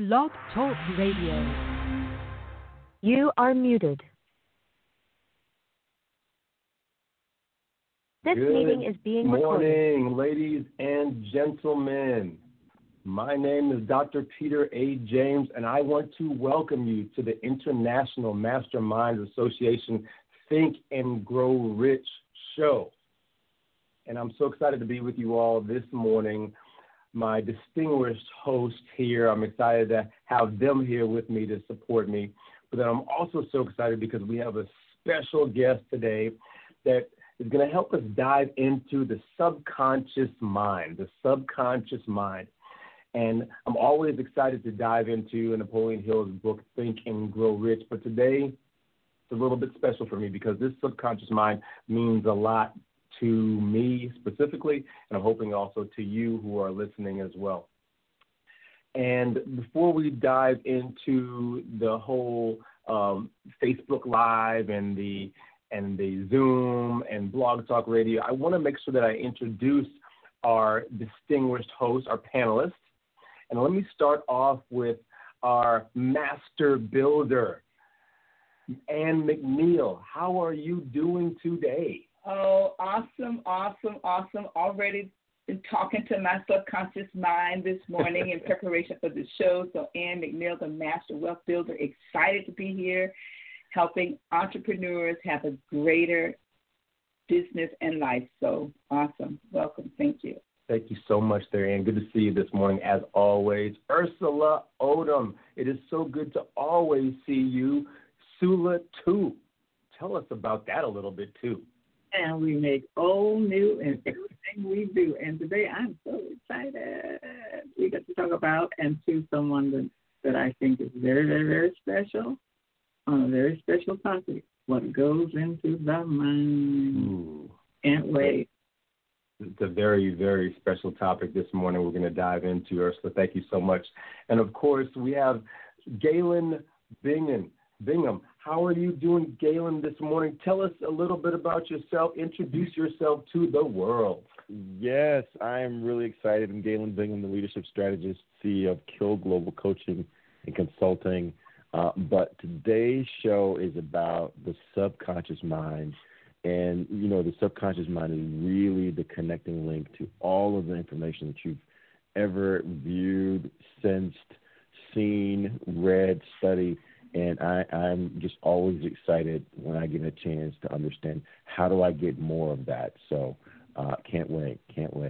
Blog Talk Radio. You are muted. This meeting is being recorded. Good morning, ladies and gentlemen. My name is Dr. Peter A. James, and I want to welcome you to the International Mastermind Association Think and Grow Rich show. And I'm so excited to be with you all this morning. My distinguished host here, I'm excited to have them here with me to support me. But then I'm also so excited because we have a special guest today that is going to help us dive into the subconscious mind, And I'm always excited to dive into Napoleon Hill's book, Think and Grow Rich. But today, it's a little bit special for me because this subconscious mind means a lot to me specifically, and I'm hoping also to you who are listening as well. And before we dive into the whole Facebook Live and the Zoom and Blog Talk Radio, I want to make sure that I introduce our distinguished hosts, our panelists. And let me start off with our master builder, Ann McNeil. How are you doing today? Oh, awesome. Already been talking to my subconscious mind this morning in preparation for the show. So Ann McNeil, the Master Wealth Builder, excited to be here, helping entrepreneurs have a greater business and life. So awesome. Welcome. Thank you. Thank you so much there, Ann. Good to see you this morning, as always. Ursula Odom, it is so good to always see you. Sula, too. Tell us about that a little bit, too. And we make old new in everything we do. And today I'm so excited. We get to talk about and to someone that I think is very, very, very special on a very special topic, what goes into the mind. Ooh. Can't wait. It's a very, very special topic this morning we're going to dive into, Ursula. Thank you so much. And, of course, we have Galen Bingham. How are you doing, Galen, this morning? Tell us a little bit about yourself. Introduce yourself to the world. Yes, I am really excited. I'm Galen Bingham, the leadership strategist, CEO of Kill Global Coaching and Consulting. But today's show is about the subconscious mind. And, you know, the subconscious mind is really the connecting link to all of the information that you've ever viewed, sensed, seen, read, studied. And I'm just always excited when I get a chance to understand how do I get more of that. So can't wait.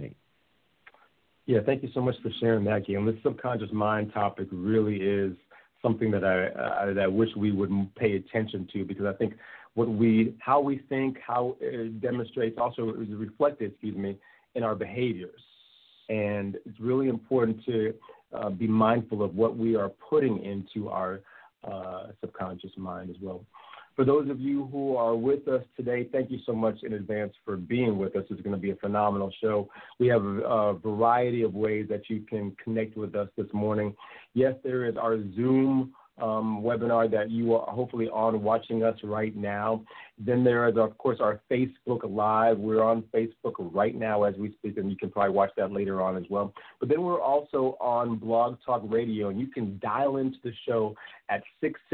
Yeah, thank you so much for sharing that, Galen. This subconscious mind topic really is something that I wish we would pay attention to, because I think how we think, how it demonstrates also is reflected, in our behaviors. And it's really important to be mindful of what we are putting into our subconscious mind as well. For those of you who are with us today, thank you so much in advance for being with us. It's going to be a phenomenal show. We have a variety of ways that you can connect with us this morning. Yes, there is our Zoom webinar that you are hopefully on watching us right now. Then there is, of course, our Facebook Live. We're on Facebook right now as we speak, and you can probably watch that later on as well. But then we're also on Blog Talk Radio, and you can dial into the show at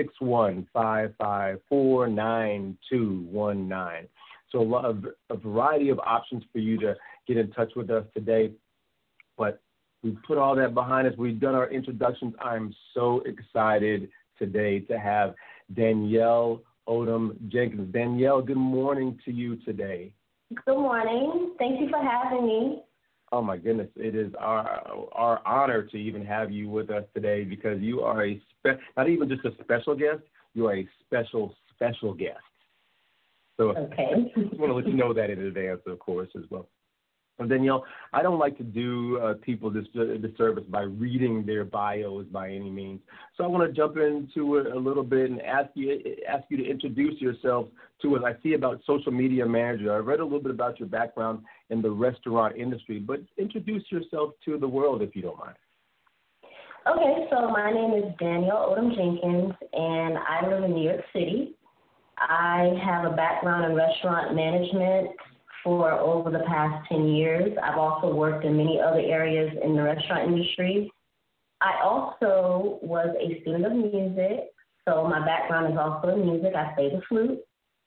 661-554-9219. So a variety of options for you to get in touch with us today. But we put all that behind us. We've done our introductions. I'm so excited today to have Danielle Odom Jenkins. Danielle, good morning to you today. Good morning. Thank you for having me. Oh, my goodness. It is our honor to even have you with us today, because you are not even just a special guest, you are a special guest. So okay. I just want to let you know that in advance, of course, as well. And Danielle, I don't like to do people this disservice by reading their bios by any means. So I want to jump into it a little bit and ask you to introduce yourself to us. I see about social media manager. I read a little bit about your background in the restaurant industry, but introduce yourself to the world if you don't mind. Okay, so my name is Danielle Odom Jenkins, and I live in New York City. I have a background in restaurant management for over the past 10 years. I've also worked in many other areas in the restaurant industry. I also was a student of music, so my background is also in music. I play the flute,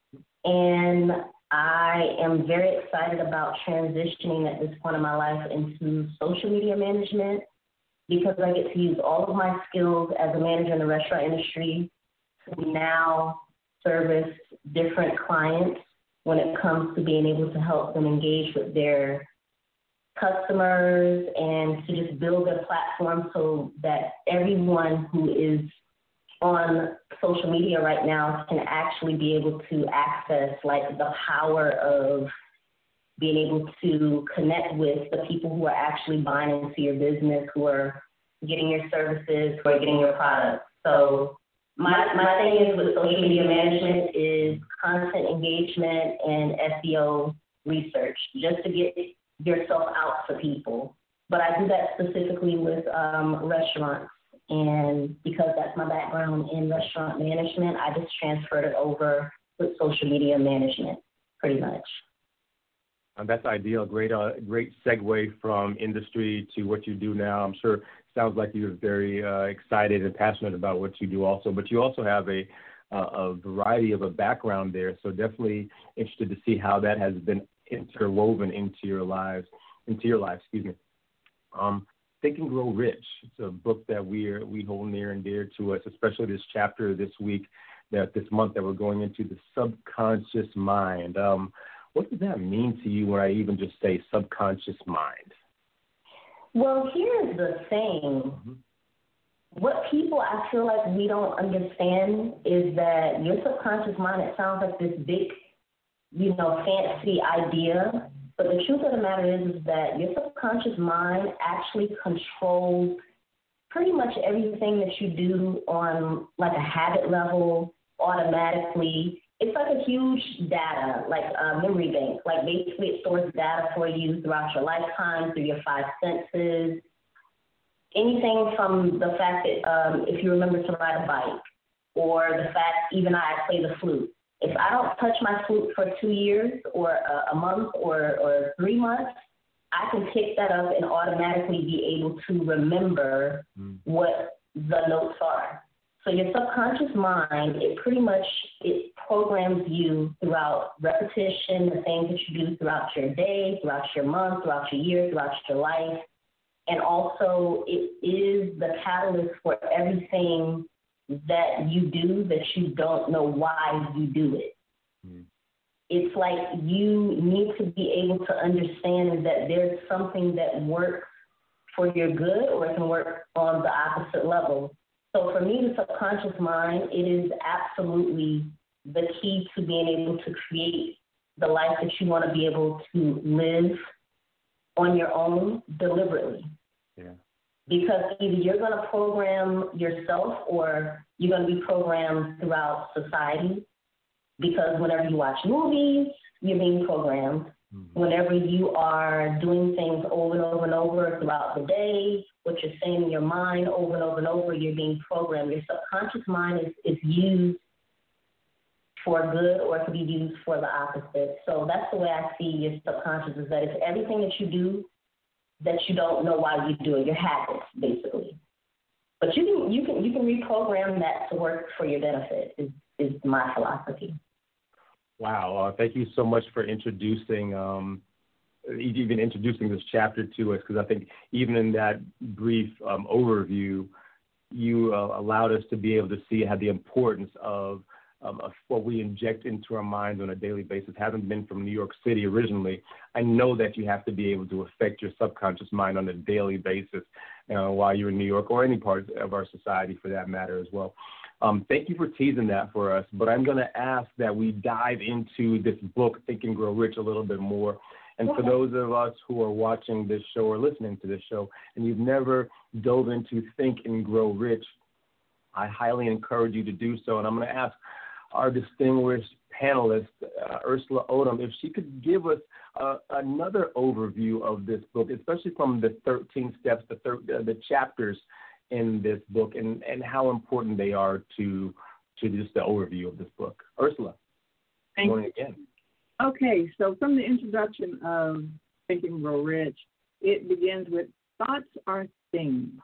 and I am very excited about transitioning at this point in my life into social media management because I get to use all of my skills as a manager in the restaurant industry to now service different clients when it comes to being able to help them engage with their customers and to just build a platform so that everyone who is on social media right now can actually be able to access like the power of being able to connect with the people who are actually buying into your business, who are getting your services, who are getting your products. So my thing is with social media management is content engagement and SEO research, just to get yourself out to people. But I do that specifically with restaurants. And because that's my background in restaurant management, I just transferred it over with social media management, pretty much. That's ideal. Great segue from industry to what you do now. I'm sure it sounds like you're very excited and passionate about what you do also, but you also have a variety of a background there. So definitely interested to see how that has been interwoven into your life, excuse me. Think and Grow Rich. It's a book that we hold near and dear to us, especially this chapter this week, this month that we're going into, the subconscious mind. What does that mean to you when I even just say subconscious mind? Well, here's the thing. Mm-hmm. What people I feel like we don't understand is that your subconscious mind, it sounds like this big, fancy idea. But the truth of the matter is that your subconscious mind actually controls pretty much everything that you do on like a habit level automatically. It's like a huge data, like a memory bank. Like basically it stores data for you throughout your lifetime, through your five senses. Anything from the fact that if you remember to ride a bike, or the fact even I play the flute. If I don't touch my flute for 2 years or a month or 3 months, I can pick that up and automatically be able to remember what the notes are. So your subconscious mind, it programs you throughout repetition, the things that you do throughout your day, throughout your month, throughout your year, throughout your life. And also it is the catalyst for everything that you do that you don't know why you do it. It's like you need to be able to understand that there's something that works for your good or it can work on the opposite level. So for me, the subconscious mind, it is absolutely the key to being able to create the life that you want to be able to live on your own deliberately. Yeah. Because either you're going to program yourself or you're going to be programmed throughout society. Because whenever you watch movies, you're being programmed. Mm-hmm. Whenever you are doing things over and over and over throughout the day, what you're saying in your mind over and over and over, you're being programmed. Your subconscious mind is used for good or it can be used for the opposite. So that's the way I see your subconscious, is that it's everything that you do that you don't know why you do it, your habits, basically. But you can reprogram that to work for your benefit, is my philosophy. Wow. Thank you so much for introducing this chapter to us, because I think even in that brief overview, you allowed us to be able to see how the importance of what we inject into our minds on a daily basis. Having been from New York City originally, I know that you have to be able to affect your subconscious mind on a daily basis while you're in New York, or any part of our society for that matter as well. Thank you for teasing that for us, but I'm going to ask that we dive into this book, Think and Grow Rich, a little bit more. And for those of us who are watching this show or listening to this show, and you've never dove into Think and Grow Rich, I highly encourage you to do so. And I'm going to ask our distinguished panelist, Ursula Odom, if she could give us another overview of this book, especially from the 13 steps, the chapters in this book, and how important they are to just the overview of this book. Ursula, good morning again. Okay, so from the introduction of Think and Grow Rich, it begins with thoughts are things.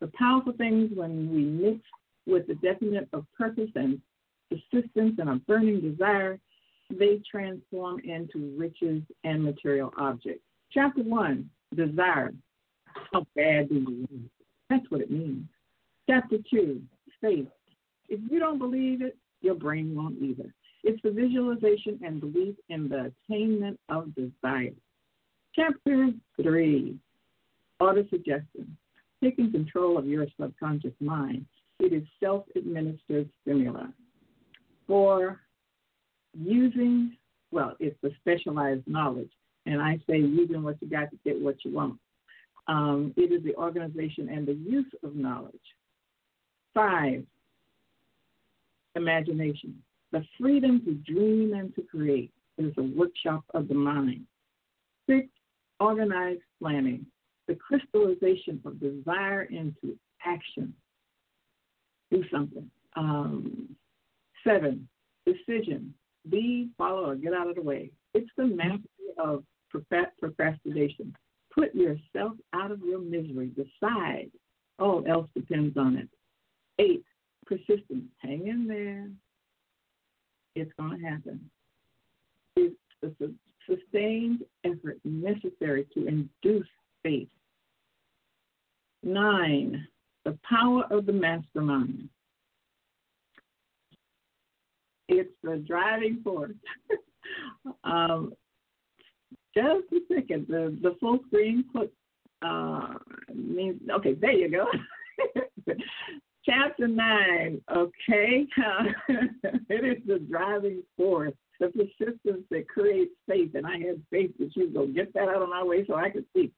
The powerful things when we mix with the definite of purpose and persistence and a burning desire, they transform into riches and material objects. Chapter 1, desire. How bad do you want it? That's what it means. Chapter 2, faith. If you don't believe it, your brain won't either. It's the visualization and belief in the attainment of desire. Chapter 3, autosuggestion. Taking control of your subconscious mind. It is self-administered stimuli. 4, using, well, it's the specialized knowledge. And I say using what you got to get what you want. It is the organization and the use of knowledge. 5, imagination. The freedom to dream and to create. It is a workshop of the mind. 6, organized planning. The crystallization of desire into action. Do something. 7, decision. Be, follow, or get out of the way. It's the mastery of procrastination. Put yourself out of your misery. Decide. All else depends on it. 8, persistence. Hang in there. It's going to happen. It's a sustained effort necessary to induce faith. 9, the power of the mastermind. It's the driving force. Just a second. The full screen means, okay, there you go. Chapter 9, okay. It is the driving force, the persistence that creates faith. And I had faith that you go get that out of my way so I could see.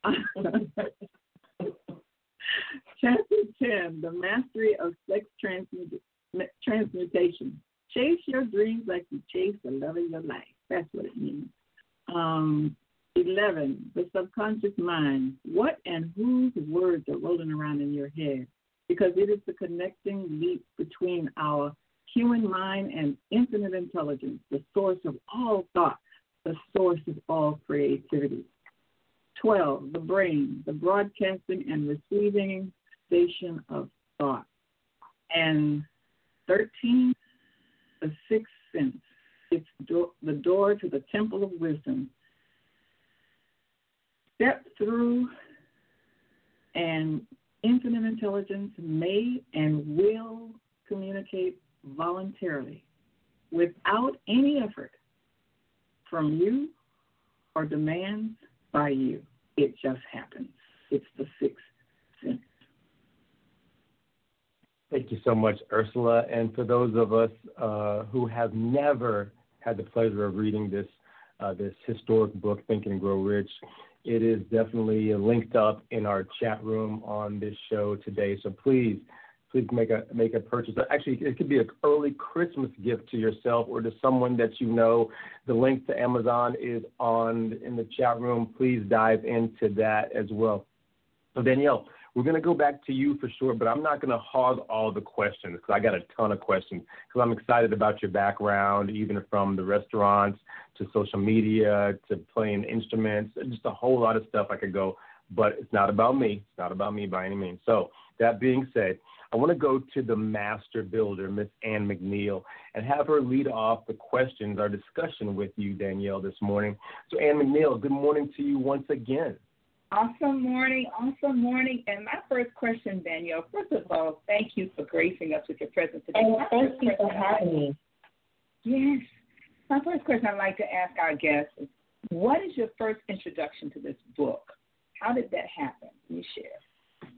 Chapter 10, the mastery of sex transmutation. Chase your dreams like you chase the love of your life. That's what it means. 11, the subconscious mind. What and whose words are rolling around in your head? Because it is the connecting link between our human mind and infinite intelligence, the source of all thought, the source of all creativity. 12, the brain, the broadcasting and receiving station of thought. And 13, the sixth sense. It's the door to the temple of wisdom. Step through, and infinite intelligence may and will communicate voluntarily without any effort from you or demands by you. It just happens. It's the sixth sense. Thank you so much, Ursula. And for those of us who have never had the pleasure of reading this historic book, Think and Grow Rich, it is definitely linked up in our chat room on this show today. So please make a purchase. Actually, it could be an early Christmas gift to yourself or to someone that you know. The link to Amazon is in the chat room. Please dive into that as well. So Danielle, we're going to go back to you for sure, but I'm not going to hog all the questions because I got a ton of questions because I'm excited about your background, even from the restaurants to social media to playing instruments, just a whole lot of stuff I could go, but it's not about me. It's not about me by any means. So that being said, I want to go to the master builder, Miss Ann McNeil, and have her lead off the questions, our discussion with you, Danielle, this morning. So Ann McNeil, good morning to you once again. Awesome morning. And my first question, Danielle, first of all, thank you for gracing us with your presence today. And thank you for having me. Yes. My first question I'd like to ask our guests is, what is your first introduction to this book? How did that happen? Can you share?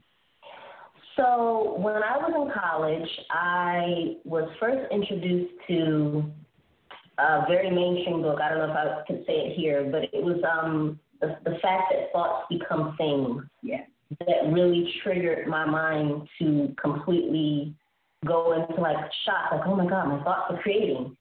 So when I was in college, I was first introduced to a very mainstream book. I don't know if I could say it here, but it was the fact that thoughts become things. Yes. That really triggered my mind to completely go into like shock, like, oh my God, my thoughts are creating.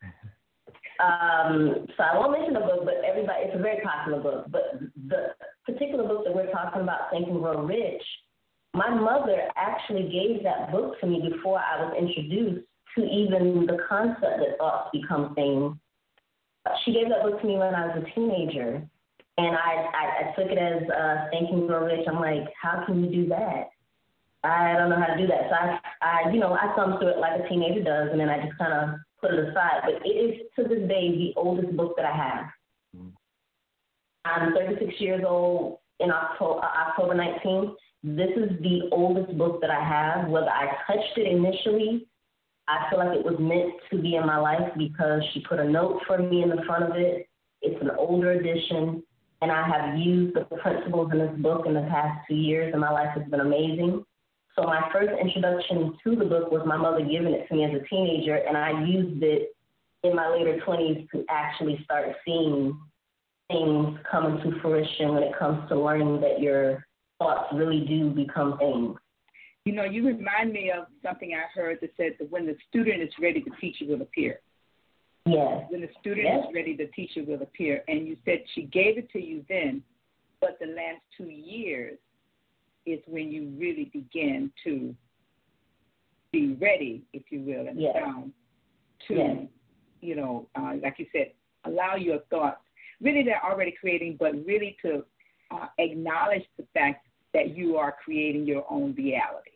So I won't mention the book, but it's a very popular book. But the particular book that we're talking about, Think and Grow Rich, my mother actually gave that book to me before I was introduced to even the concept that thoughts become things. She gave that book to me when I was a teenager, and I took it as Think and Grow Rich. I'm like, how can you do that? I don't know how to do that. So I thumb through it like a teenager does, and then I just kind of put it aside. But it is, to this day, the oldest book that I have. I'm 36 years old in October 19th. This is the oldest book that I have. Whether I touched it initially, I feel like it was meant to be in my life because she put a note for me in the front of it. It's an older edition, and I have used the principles in this book in the past 2 years, and my life has been amazing. So my first introduction to the book was my mother giving it to me as a teenager, and I used it in my later 20s to actually start seeing things come into fruition when it comes to learning that your thoughts really do become things. You know, you remind me of something I heard that said that when the student is ready, the teacher will appear. Yes. When the student is ready, the teacher will appear. And you said she gave it to you then, but the last 2 years is when you really begin to be ready, if you will, and down to, you know, like you said, allow your thoughts, really they're already creating, but really to acknowledge the fact that you are creating your own reality.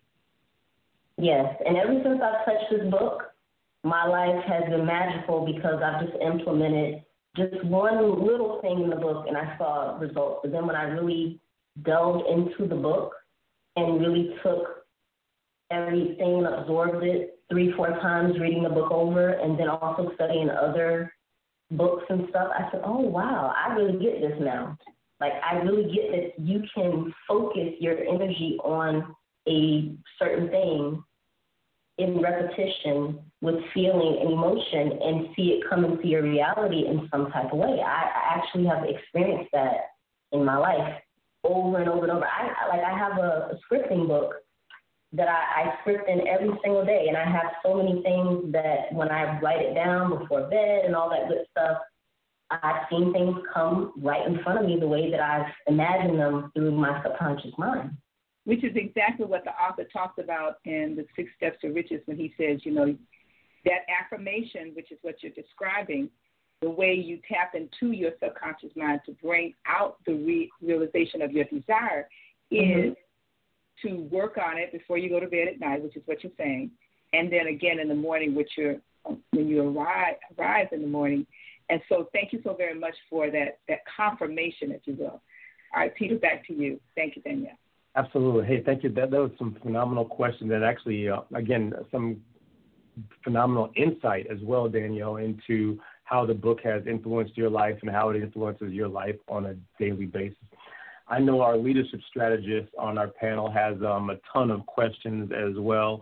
Yes, and ever since I've touched this book, my life has been magical because I've just implemented just one little thing in the book and I saw results. But then when I really delved into the book and really took everything and absorbed it 3-4 times, reading the book over and then also studying other books and stuff, I said, oh, wow, I really get this now. Like, I really get that you can focus your energy on a certain thing in repetition with feeling and emotion and see it come into your reality in some type of way. I actually have experienced that in my life over and over and over. I have a scripting book that I script in every single day, and I have so many things that when I write it down before bed and all that good stuff, I've seen things come right in front of me the way that I've imagined them through my subconscious mind. Which is exactly what the author talks about in the 6 Steps to Riches when he says, you know, that affirmation, which is what you're describing, the way you tap into your subconscious mind to bring out the realization of your desire is to work on it before you go to bed at night, which is what you're saying, and then again in the morning, when you arise in the morning. And so thank you so very much for that confirmation, if you will. All right, Peter, back to you. Thank you, Danielle. Absolutely. Hey, thank you. That was some phenomenal questions that actually, again, some phenomenal insight as well, Danielle, into how the book has influenced your life and how it influences your life on a daily basis. I know our leadership strategist on our panel has a ton of questions as well.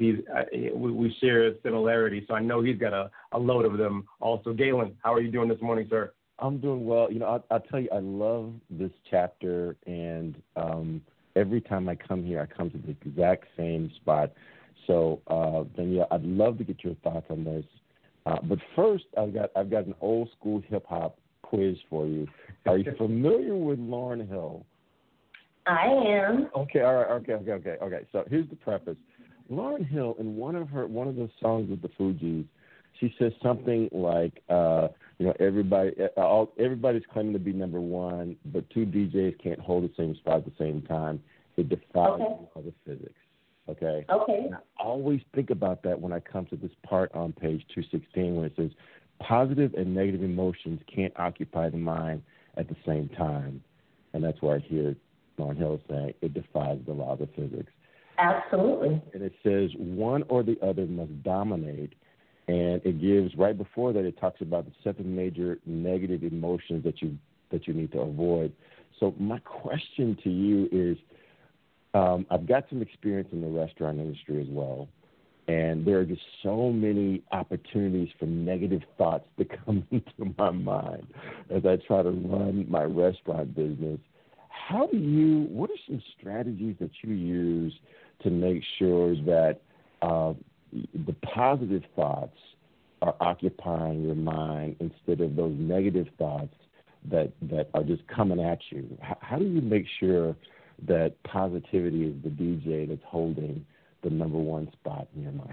We share a similarity, so I know he's got a load of them also. Galen, how are you doing this morning, sir? I'm doing well. You know, I'll tell you, I love this chapter, and every time I come here, I come to the exact same spot. So, Danielle, I'd love to get your thoughts on this. But first, I've got an old school hip hop quiz for you. Are you familiar with Lauryn Hill? I am. Okay, all right, okay. So here's the preface. Lauryn Hill, in one of the songs with the Fugees, she says something like, you know, everybody's claiming to be number one, but 2 DJs can't hold the same spot at the same time. It defies the law of physics. Okay. Okay. And I always think about that when I come to this part on page 216 when it says positive and negative emotions can't occupy the mind at the same time, and that's where I hear Lauryn Hill saying it defies the law of physics. Absolutely. And it says one or the other must dominate. And it gives, right before that, it talks about the 7 major negative emotions that you need to avoid. So my question to you is, I've got some experience in the restaurant industry as well, and there are just so many opportunities for negative thoughts to come into my mind as I try to run my restaurant business. What are some strategies that you use to make sure that the positive thoughts are occupying your mind instead of those negative thoughts that are just coming at you? How do you make sure that positivity is the DJ that's holding the number one spot in your mind?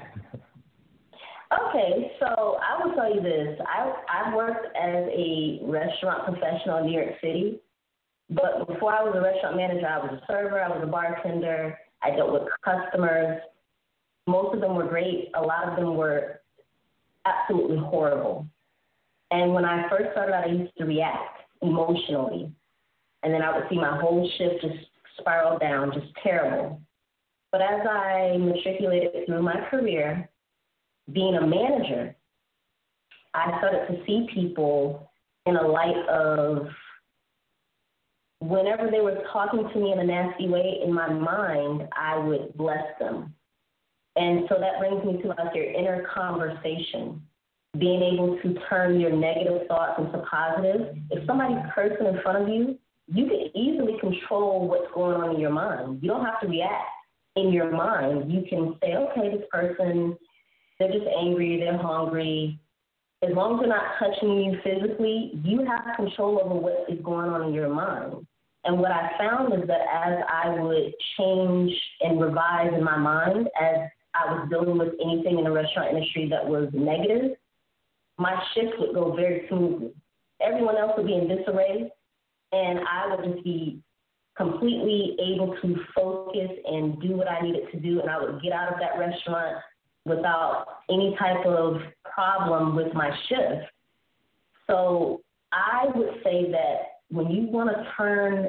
Okay, so I will tell you this. I worked as a restaurant professional in New York City, but before I was a restaurant manager, I was a server, I was a bartender, I dealt with customers. Most of them were great. A lot of them were absolutely horrible. And when I first started out, I used to react emotionally. And then I would see my whole shift just spiral down, just terrible. But as I matriculated through my career, being a manager, I started to see people in a light of whenever they were talking to me in a nasty way, in my mind, I would bless them. And so that brings me to like your inner conversation, being able to turn your negative thoughts into positive. If somebody's cursing in front of you, you can easily control what's going on in your mind. You don't have to react in your mind. You can say, okay, this person, they're just angry, they're hungry. As long as they're not touching you physically, you have control over what is going on in your mind. And what I found is that as I would change and revise in my mind, as I was dealing with anything in the restaurant industry that was negative, my shift would go very smoothly. Everyone else would be in disarray, and I would just be completely able to focus and do what I needed to do, and I would get out of that restaurant without any type of problem with my shift. So I would say that when you want to turn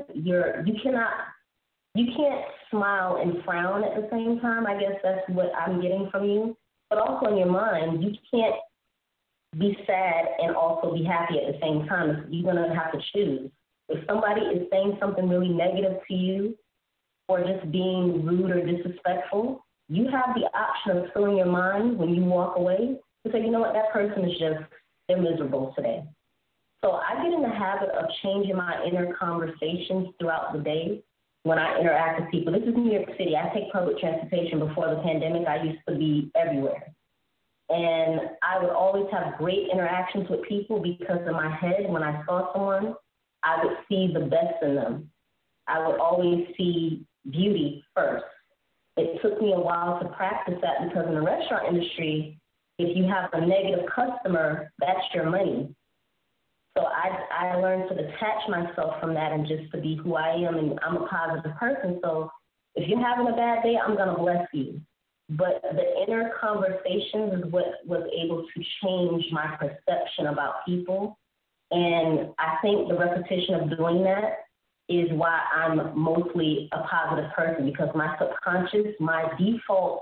you can't smile and frown at the same time. I guess that's what I'm getting from you. But also in your mind, you can't be sad and also be happy at the same time. You're going to have to choose. If somebody is saying something really negative to you or just being rude or disrespectful, you have the option of filling your mind when you walk away to say, you know what, that person is they're miserable today. So I get in the habit of changing my inner conversations throughout the day when I interact with people. This is New York City. I take public transportation. Before the pandemic, I used to be everywhere. And I would always have great interactions with people because in my head, when I saw someone, I would see the best in them. I would always see beauty first. It took me a while to practice that because in the restaurant industry, if you have a negative customer, that's your money. So I learned to detach myself from that and just to be who I am, and I'm a positive person. So if you're having a bad day, I'm going to bless you. But the inner conversations is what was able to change my perception about people. And I think the repetition of doing that is why I'm mostly a positive person, because my subconscious, my default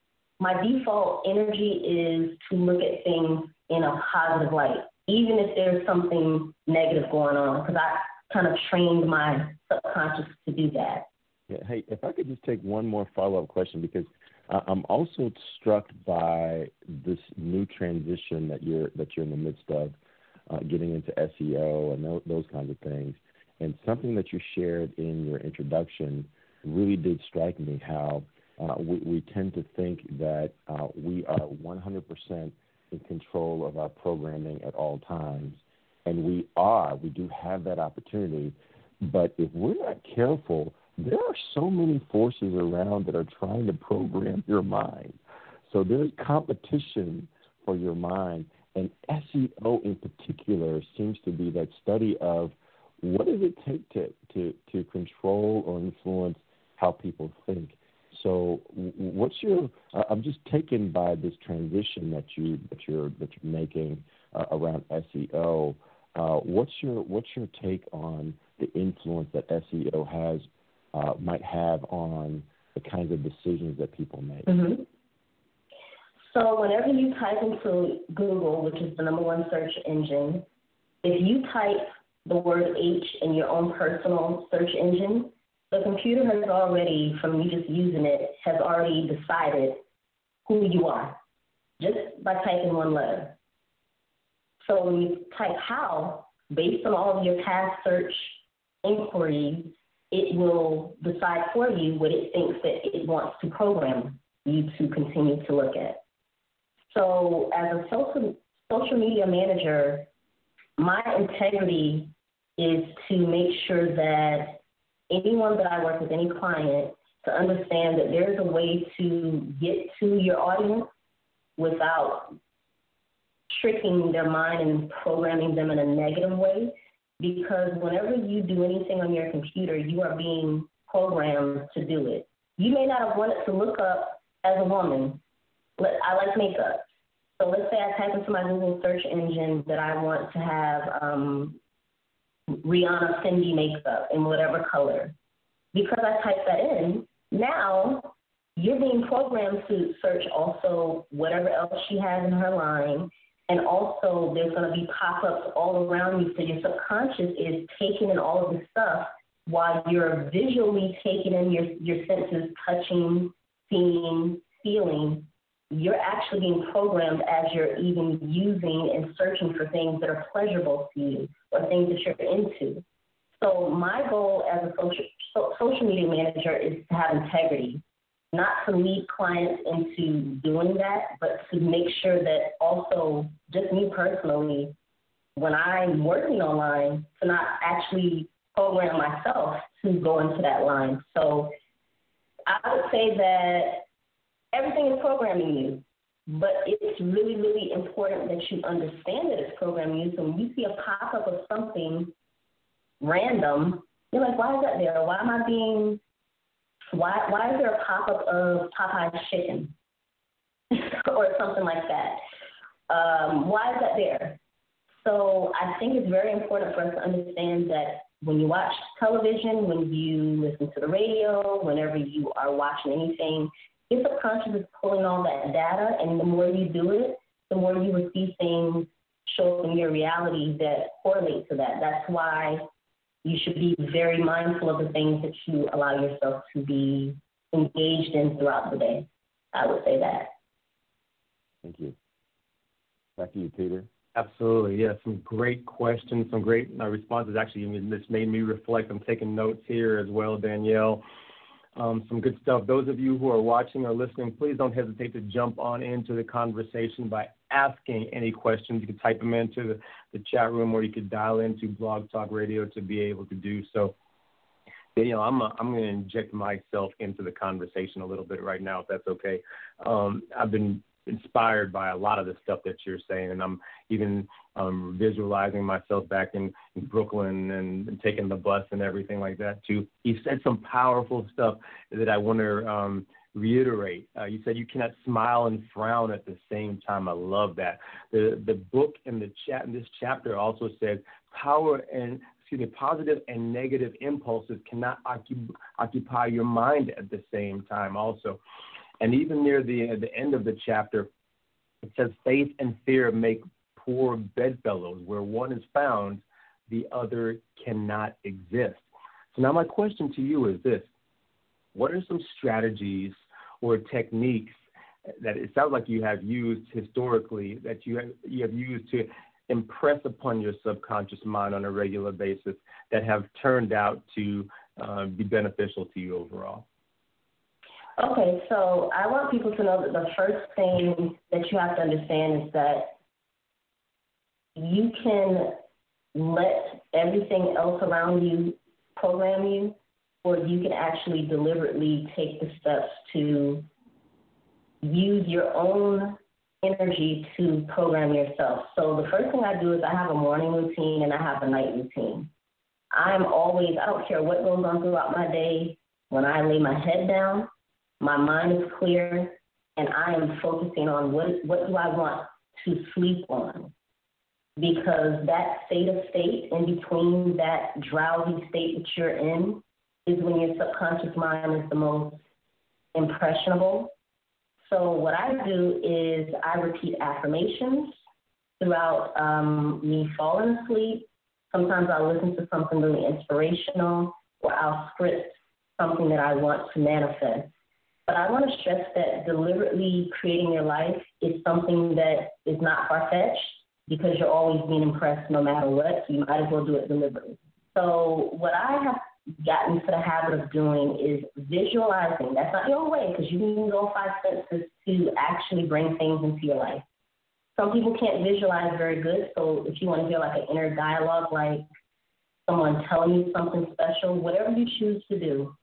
energy is to look at things in a positive light, even if there's something negative going on, because I kind of trained my subconscious to do that. Yeah, hey, if I could just take one more follow-up question, because I'm also struck by this new transition that you're in the midst of, getting into SEO and those kinds of things. And something that you shared in your introduction really did strike me, how we tend to think that we are 100% in control of our programming at all times. And we do have that opportunity. But if we're not careful, there are so many forces around that are trying to program your mind. So there's competition for your mind. And SEO in particular seems to be that study of what does it take to control or influence how people think. So what's your I'm just taken by this transition that you're making around SEO. What's your take on the influence that SEO might have on the kinds of decisions that people make? Mm-hmm. So whenever you type into Google, which is the number one search engine, if you type the word H in your own personal search engine, the computer has already, from you just using it, has already decided who you are, just by typing one letter. So when you type how, based on all of your past search inquiries, it will decide for you what it thinks that it wants to program you to continue to look at. So as a social media manager, my integrity is to make sure that anyone that I work with, any client, to understand that there's a way to get to your audience without tricking their mind and programming them in a negative way. Because whenever you do anything on your computer, you are being programmed to do it. you may not have wanted to look up as a woman. I like makeup. So let's say I type into my Google search engine that I want to have Rihanna Fendi makeup in whatever color. Because I typed that in, now you're being programmed to search also whatever else she has in her line. And also there's going to be pop-ups all around you. So your subconscious is taking in all of this stuff while you're visually taking in your senses, touching, seeing, feeling. You're actually being programmed as you're even using and searching for things that are pleasurable to you or things that you're into. So my goal as a social media manager is to have integrity, not to lead clients into doing that, but to make sure that also, just me personally, when I'm working online, to not actually program myself to go into that line. So I would say that everything is programming you, but it's really, really important that you understand that it's programming you. So when you see a pop-up of something random, you're like, why is that there? Why is there a pop-up of Popeye's chicken or something like that? Why is that there? So I think it's very important for us to understand that when you watch television, when you listen to the radio, whenever you are watching anything, your subconscious is pulling all that data, and the more you do it, the more you will see things show up in your reality that correlate to that. That's why you should be very mindful of the things that you allow yourself to be engaged in throughout the day. I would say that. Thank you. Back to you, Peter. Absolutely. Yeah, some great questions, some great responses. Actually, this made me reflect. I'm taking notes here as well, Danielle. Some good stuff. Those of you who are watching or listening, please don't hesitate to jump on into the conversation by asking any questions. You can type them into the chat room, or you could dial into Blog Talk Radio to be able to do so. Danielle, I'm going to inject myself into the conversation a little bit right now, if that's okay. I've been inspired by a lot of the stuff that you're saying, and I'm even visualizing myself back in Brooklyn and taking the bus and everything like that too. You said some powerful stuff that I want to reiterate. You said you cannot smile and frown at the same time. I love that. The book in this chapter also says positive and negative impulses cannot occupy your mind at the same time also. And even near the end of the chapter, it says faith and fear make poor bedfellows. Where one is found, the other cannot exist. So now my question to you is this. What are some strategies or techniques that it sounds like you have used historically, that you have used to impress upon your subconscious mind on a regular basis that have turned out to be beneficial to you overall? Okay, so I want people to know that the first thing that you have to understand is that you can let everything else around you program you, or you can actually deliberately take the steps to use your own energy to program yourself. So the first thing I do is I have a morning routine and I have a night routine. I don't care what goes on throughout my day, when I lay my head down, my mind is clear, and I am focusing on what do I want to sleep on. Because that state in between that drowsy state that you're in is when your subconscious mind is the most impressionable. So what I do is I repeat affirmations throughout me falling asleep. Sometimes I'll listen to something really inspirational, or I'll script something that I want to manifest. But I want to stress that deliberately creating your life is something that is not far-fetched, because you're always being impressed no matter what, so you might as well do it deliberately. So what I have gotten into the habit of doing is visualizing. That's not the only way, because you need all five senses to actually bring things into your life. Some people can't visualize very good, so if you want to hear like an inner dialogue, like someone telling you something special, whatever you choose to do,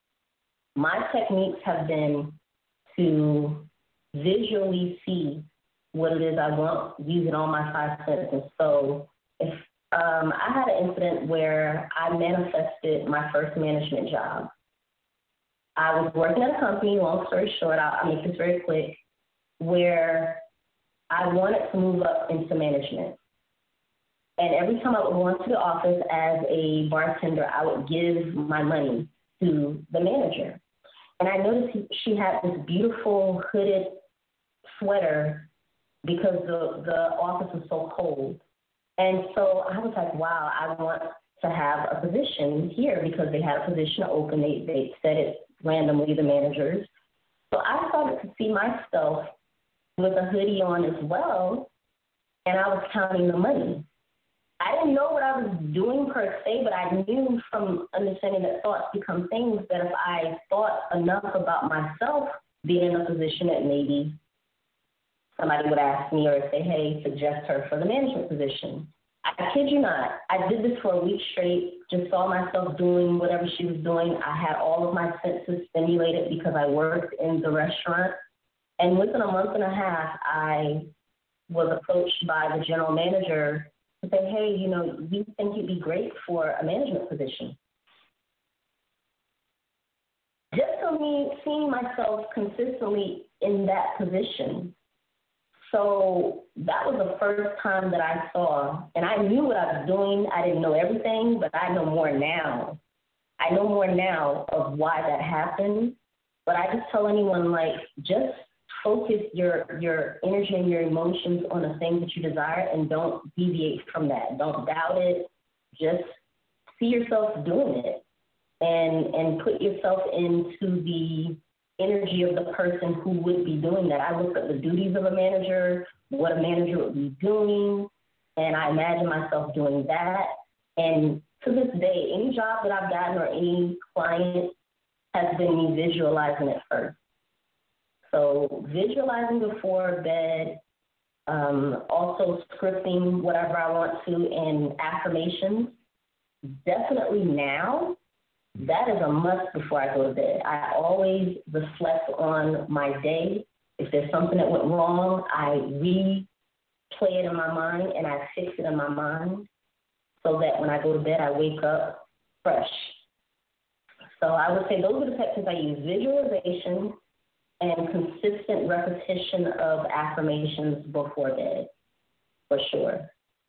my techniques have been to visually see what it is I want, using all my five senses. So if I had an incident where I manifested my first management job. I was working at a company, long story short, I'll make this very quick, where I wanted to move up into management. And every time I would go into the office as a bartender, I would give my money to the manager. And I noticed she had this beautiful hooded sweater because the office was so cold. And so I was like, wow, I want to have a position here because they had a position open. They said it randomly, the managers. So I started to see myself with a hoodie on as well, and I was counting the money. I didn't know what I was doing per se, but I knew from understanding that thoughts become things that if I thought enough about myself being in a position that maybe somebody would ask me or say, hey, suggest her for the management position. I kid you not. I did this for a week straight, just saw myself doing whatever she was doing. I had all of my senses stimulated because I worked in the restaurant. And within a month and a half, I was approached by the general manager to say, hey, we think you'd be great for a management position. Just for me seeing myself consistently in that position. So that was the first time that I saw, and I knew what I was doing. I didn't know everything, but I know more now. I know more now of why that happened. But I just tell anyone, just focus your energy and your emotions on the things that you desire and don't deviate from that. Don't doubt it. Just see yourself doing it and put yourself into the energy of the person who would be doing that. I looked at the duties of a manager, what a manager would be doing, and I imagine myself doing that. And to this day, any job that I've gotten or any client has been me visualizing it first. So visualizing before bed, also scripting whatever I want to, and affirmations. Definitely now, that is a must before I go to bed. I always reflect on my day. If there's something that went wrong, I replay it in my mind and I fix it in my mind so that when I go to bed, I wake up fresh. So I would say those are the techniques I use: visualization and consistent repetition of affirmations before bed, for sure.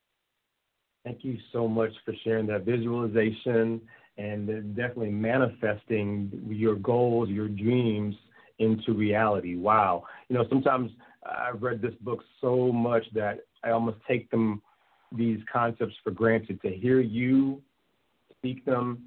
Thank you so much for sharing that visualization and definitely manifesting your goals, your dreams into reality. Wow. Sometimes I've read this book so much that I almost take these concepts for granted. To hear you speak them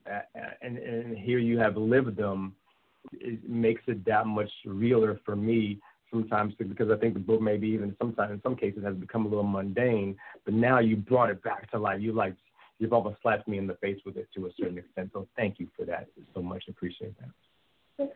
and hear you have lived them, it makes it that much realer for me sometimes, because I think the book maybe even sometimes in some cases has become a little mundane, but now you brought it back to life. You've almost slapped me in the face with it to a certain extent. So thank you for that so much. Appreciate that.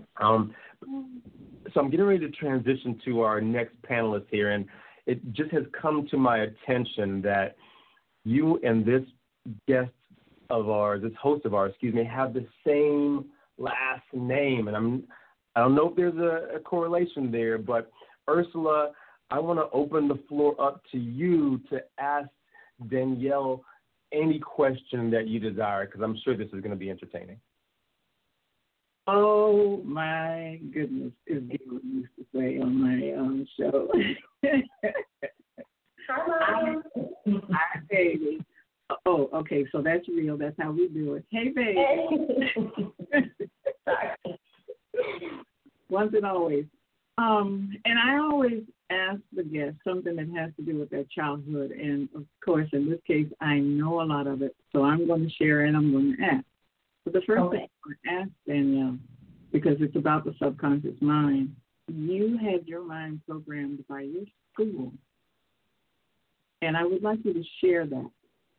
So I'm getting ready to transition to our next panelist here, and it just has come to my attention that you and this host of ours, have the same last name, and I don't know if there's a correlation there, but Ursula, I want to open the floor up to you to ask Danielle any question that you desire, because I'm sure this is going to be entertaining. Oh, my goodness, as Gail used to say on my show. Hi, baby. Oh, okay, so that's real. That's how we do it. Hey, baby. Sorry. Once and always. And I always ask the guest something that has to do with their childhood. And, of course, in this case, I know a lot of it. So I'm going to share and I'm going to ask. But the first thing I want to ask, Danielle, because it's about the subconscious mind, you had your mind programmed by your school. And I would like you to share that.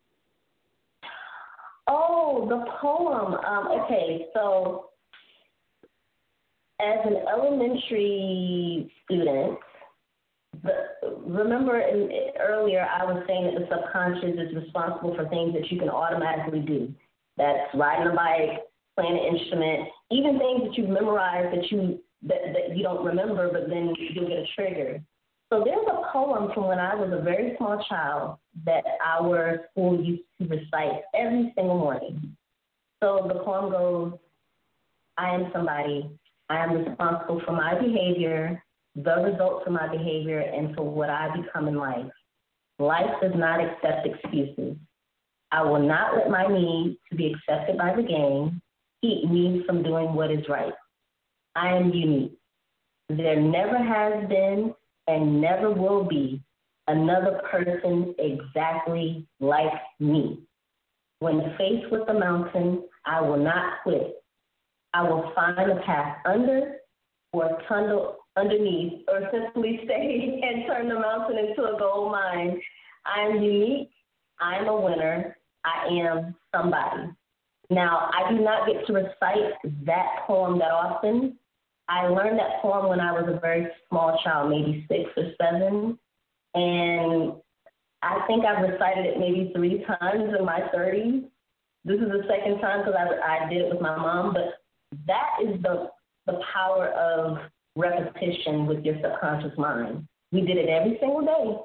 Oh, the poem. Okay, so as an elementary student, remember earlier I was saying that the subconscious is responsible for things that you can automatically do. That's riding a bike, playing an instrument, even things that you've memorized that you don't remember, but then you'll get a trigger. So there's a poem from when I was a very small child that our school used to recite every single morning. So the poem goes, I am somebody. I am responsible for my behavior, the results of my behavior, and for what I become in life. Life does not accept excuses. I will not let my need to be accepted by the game keep me from doing what is right. I am unique. There never has been and never will be another person exactly like me. When faced with the mountain, I will not quit. I will find a path under or tunnel underneath, or simply stay and turn the mountain into a gold mine. I am unique. I am a winner. I am somebody. Now, I do not get to recite that poem that often. I learned that poem when I was a very small child, maybe 6 or 7, and I think I've recited it maybe 3 times in my 30s. This is the second time because I did it with my mom, but that is the power of repetition with your subconscious mind. We did it every single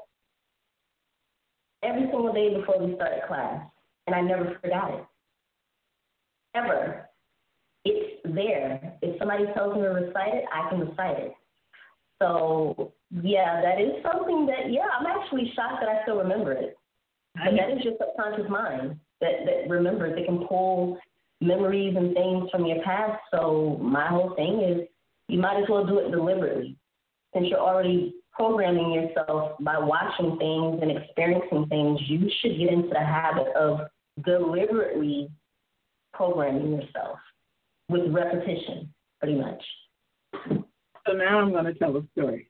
day before we started class, and I never forgot it, ever. It's there. If somebody tells me to recite it, I can recite it. So, yeah, that is something that, I'm actually shocked that I still remember it. But that is your subconscious mind that remembers. It can pull memories and things from your past. So my whole thing is you might as well do it deliberately. Since you're already programming yourself by watching things and experiencing things, you should get into the habit of deliberately programming yourself with repetition, pretty much. So now I'm going to tell a story.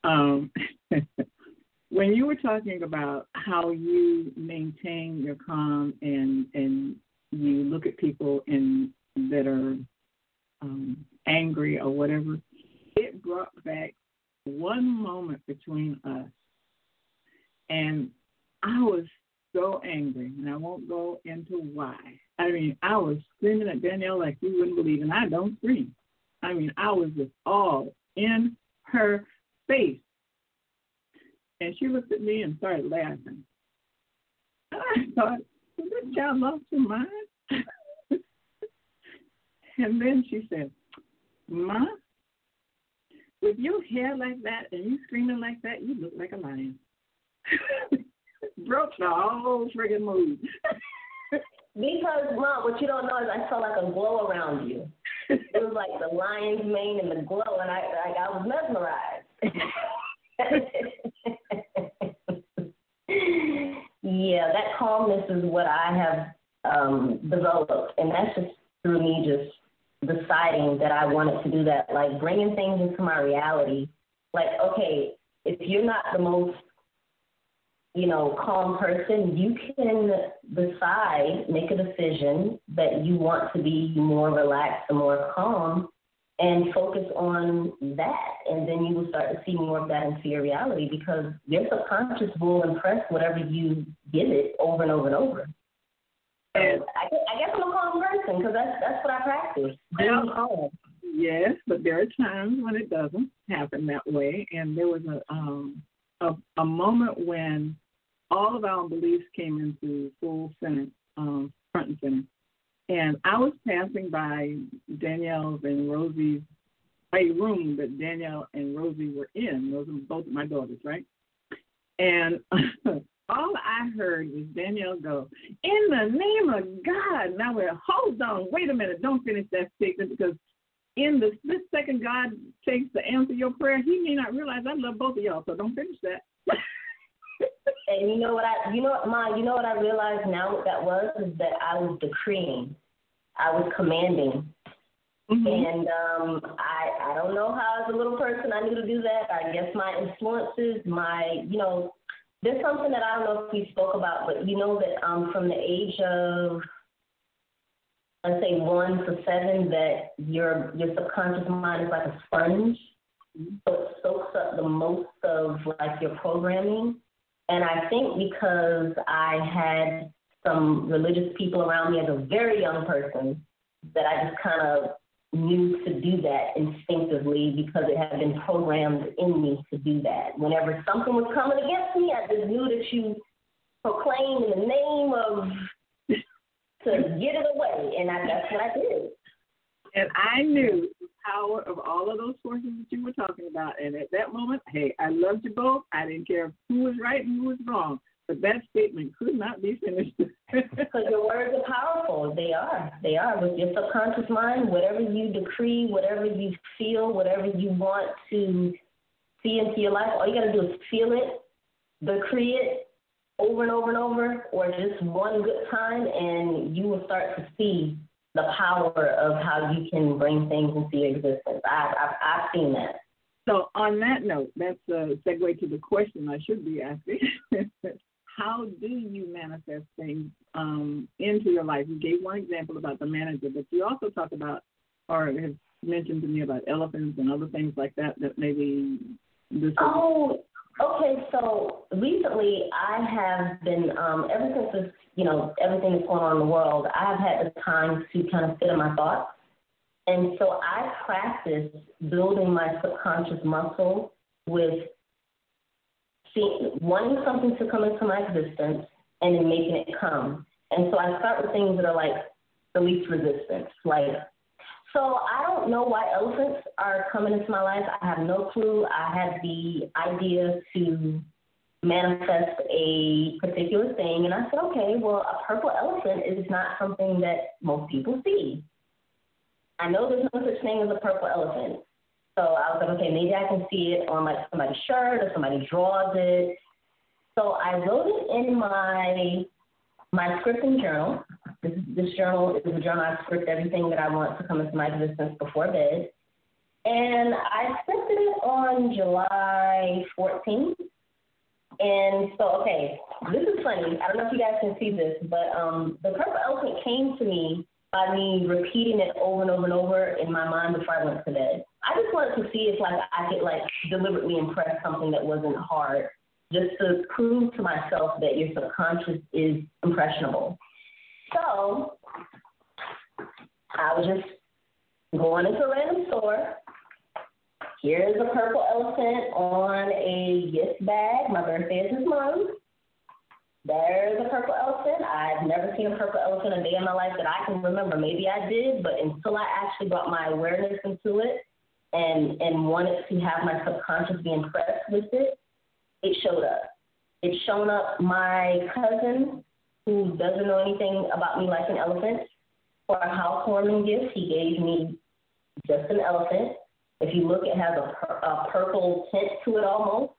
When you were talking about how you maintain your calm and you look at people that are angry or whatever, it brought back one moment between us. And I was so angry, and I won't go into why. I mean, I was screaming at Danielle like you wouldn't believe, and I don't scream. I mean, I was just all in her face. And she looked at me and started laughing. And I thought, did this child lost her mind? And then she said, Ma, with your hair like that and you screaming like that, you look like a lion. Broke the whole friggin' mood. Because, Mom, what you don't know is I felt like a glow around you. It was like the lion's mane and the glow, and I was mesmerized. Yeah, that calmness is what I have developed, and that's just through me just deciding that I wanted to do that, like bringing things into my reality. Like, okay, if you're not the most, calm person, you can decide, make a decision that you want to be more relaxed and more calm and focus on that. And then you will start to see more of that into your reality because your subconscious will impress whatever you give it over and over and over. And I guess I'm a calm person because that's what I practice, being calm. Yes, but there are times when it doesn't happen that way. And there was a moment when all of our beliefs came into full center, front and center. And I was passing by Danielle's and Rosie's, a room that Danielle and Rosie were in. Those are both my daughters, right? And all I heard was Danielle go, in the name of God. And I went, hold on, wait a minute, don't finish that statement because in the split second God takes to answer your prayer, he may not realize I love both of y'all, so don't finish that. And you know what I realized now what that was is that I was decreeing. I was commanding. Mm-hmm. And I don't know how as a little person I knew to do that. I guess my influences, there's something that I don't know if we spoke about, but you know that from the age of, let's say 1 to 7, that your subconscious mind is like a sponge. Mm-hmm. So it soaks up the most of like your programming. And I think because I had some religious people around me as a very young person, that I just kind of knew to do that instinctively because it had been programmed in me to do that. Whenever something was coming against me, I just knew that you proclaim in the name of to get it away, and that's what I did. And I knew the power of all of those forces that you were talking about. And at that moment, hey, I loved you both. I didn't care who was right and who was wrong. But that statement could not be finished. Because your words are powerful. They are. They are. With your subconscious mind, whatever you decree, whatever you feel, whatever you want to see into your life, all you got to do is feel it, decree it over and over and over, or just one good time, and you will start to see the power of how you can bring things into your existence. I've seen that. So on that note, that's a segue to the question I should be asking. How do you manifest things into your life? You gave one example about the manager, but you also talk about, or have mentioned to me about elephants and other things like that, that maybe this is... Oh, okay. So recently I have been, ever since this, everything that's going on in the world, I've had the time to kind of sit in my thoughts. And so I practice building my subconscious muscle with wanting something to come into my existence and then making it come. And so I start with things that are like the least resistance. So I don't know why elephants are coming into my life. I have no clue. I had the idea to manifest a particular thing, and I said, okay, well, a purple elephant is not something that most people see. I know there's no such thing as a purple elephant. So I was like, okay, maybe I can see it on somebody's shirt or somebody draws it. So I wrote it in my scripting journal. This journal is a journal I script everything that I want to come into my existence before bed. And I scripted it on July 14th. And so, okay, this is funny. I don't know if you guys can see this, but the purple elephant came to me by me repeating it over and over and over in my mind before I went to bed. I just wanted to see if I could deliberately impress something that wasn't hard, just to prove to myself that your subconscious is impressionable. So I was just going into a random store. Here's a purple elephant on a gift bag. My birthday is this month. There's a purple elephant. I've never seen a purple elephant a day in my life that I can remember. Maybe I did, but until I actually brought my awareness into it and wanted to have my subconscious be impressed with it, it showed up. It's shown up. My cousin, who doesn't know anything about me like an elephant, for a housewarming gift, he gave me just an elephant. If you look, it has a purple tint to it almost.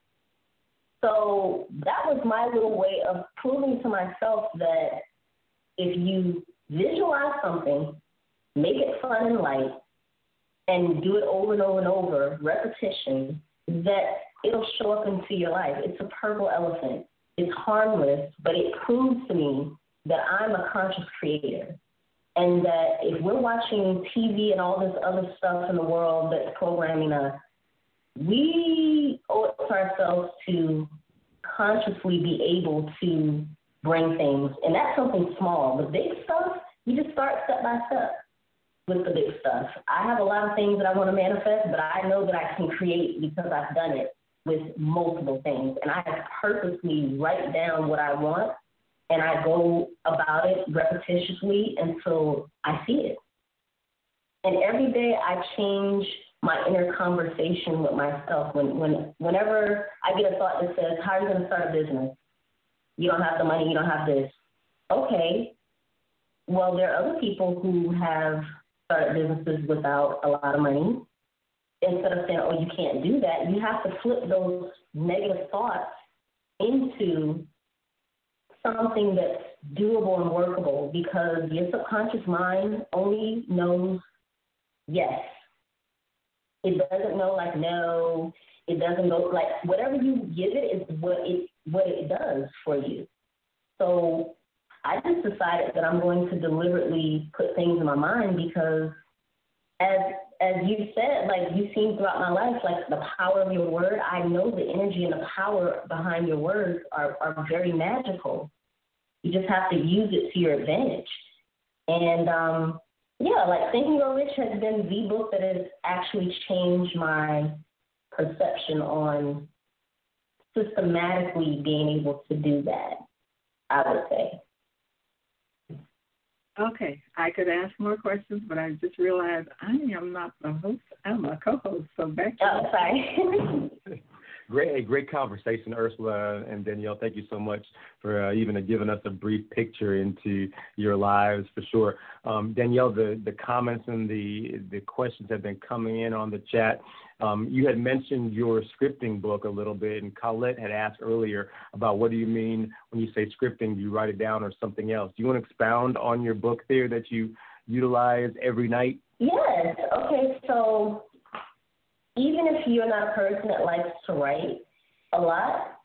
So that was my little way of proving to myself that if you visualize something, make it fun and light, and do it over and over and over, repetition, that it'll show up into your life. It's a purple elephant. It's harmless, but it proves to me that I'm a conscious creator. And that if we're watching TV and all this other stuff in the world that's programming us, we owe it to ourselves to consciously be able to bring things. And that's something small. The big stuff, you just start step by step with the big stuff. I have a lot of things that I want to manifest, but I know that I can create because I've done it with multiple things. And I purposely write down what I want, and I go about it repetitiously until I see it. And every day I change my inner conversation with myself. Whenever I get a thought that says, how are you going to start a business? You don't have the money, you don't have this. Okay, well, there are other people who have started businesses without a lot of money. Instead of saying, oh, you can't do that, you have to flip those negative thoughts into something that's doable and workable, because your subconscious mind only knows yes. It doesn't know no. It doesn't go whatever you give it is what it does for you. So I just decided that I'm going to deliberately put things in my mind, because as you said, you've seen throughout my life, the power of your word, I know the energy and the power behind your words are very magical. You just have to use it to your advantage. And, Think and Grow Rich has been the book that has actually changed my perception on systematically being able to do that, I would say. Okay, I could ask more questions, but I just realized I am not the host. I'm a co-host, so back to Oh, sorry. Great conversation, Ursula and Danielle. Thank you so much for even giving us a brief picture into your lives, for sure. Danielle, the comments and the questions have been coming in on the chat. You had mentioned your scripting book a little bit, and Colette had asked earlier about what do you mean when you say scripting? Do you write it down or something else? Do you want to expound on your book there that you utilize every night? Yes. Okay, so even if you're not a person that likes to write a lot,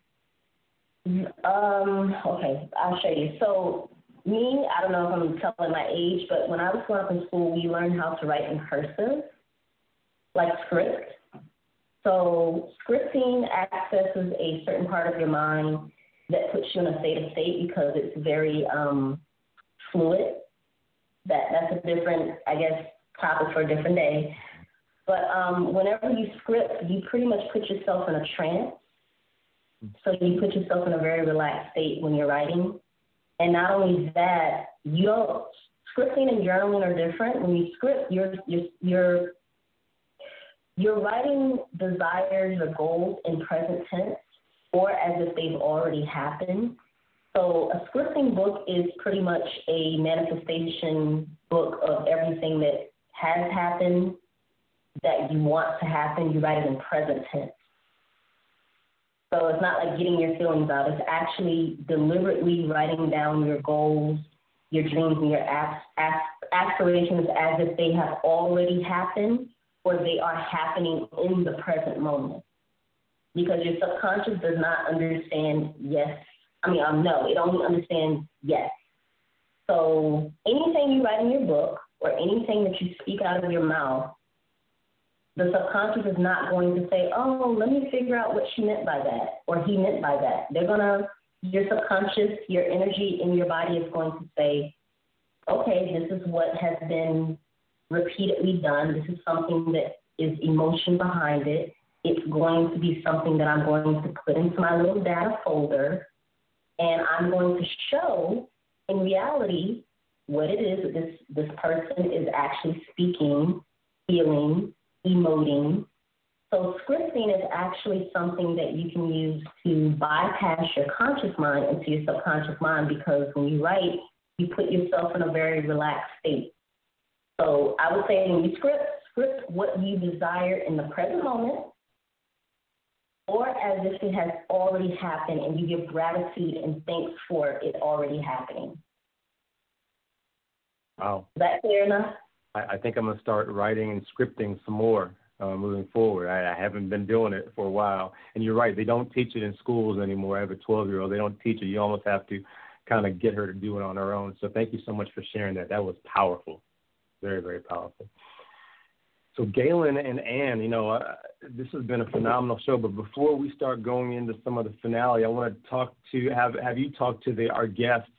okay, I'll show you. So me, I don't know if I'm telling my age, but when I was growing up in school, we learned how to write in cursive, like script. So scripting accesses a certain part of your mind that puts you in a state because it's very fluid. That's a different, I guess, topic for a different day. But whenever you script, you pretty much put yourself in a trance. So you put yourself in a very relaxed state when you're writing. And not only that, scripting and journaling are different. When you script, you're writing desires or goals in present tense or as if they've already happened. So a scripting book is pretty much a manifestation book of everything that has happened, that you want to happen. You write it in present tense. So it's not like getting your feelings out. It's actually deliberately writing down your goals, your dreams, and your aspirations as if they have already happened or they are happening in the present moment. Because your subconscious does not understand no, it only understands yes. So anything you write in your book or anything that you speak out of your mouth, the subconscious is not going to say, oh, let me figure out what she meant by that or he meant by that. Your subconscious, your energy in your body is going to say, okay, this is what has been repeatedly done. This is something that is emotion behind it. It's going to be something that I'm going to put into my little data folder, and I'm going to show in reality what it is that this person is actually speaking, feeling, emoting. So scripting is actually something that you can use to bypass your conscious mind into your subconscious mind, because when you write, you put yourself in a very relaxed state. So I would say when you script what you desire in the present moment, or as if it has already happened and you give gratitude and thanks for it already happening. Wow. Is that clear enough? I think I'm going to start writing and scripting some more moving forward. I haven't been doing it for a while. And you're right, they don't teach it in schools anymore. I have a 12-year-old. They don't teach it. You almost have to kind of get her to do it on her own. So thank you so much for sharing that. That was powerful. Very, very powerful. So Galen and Ann, this has been a phenomenal show. But before we start going into some of the finale, I want to have you talk to our guests,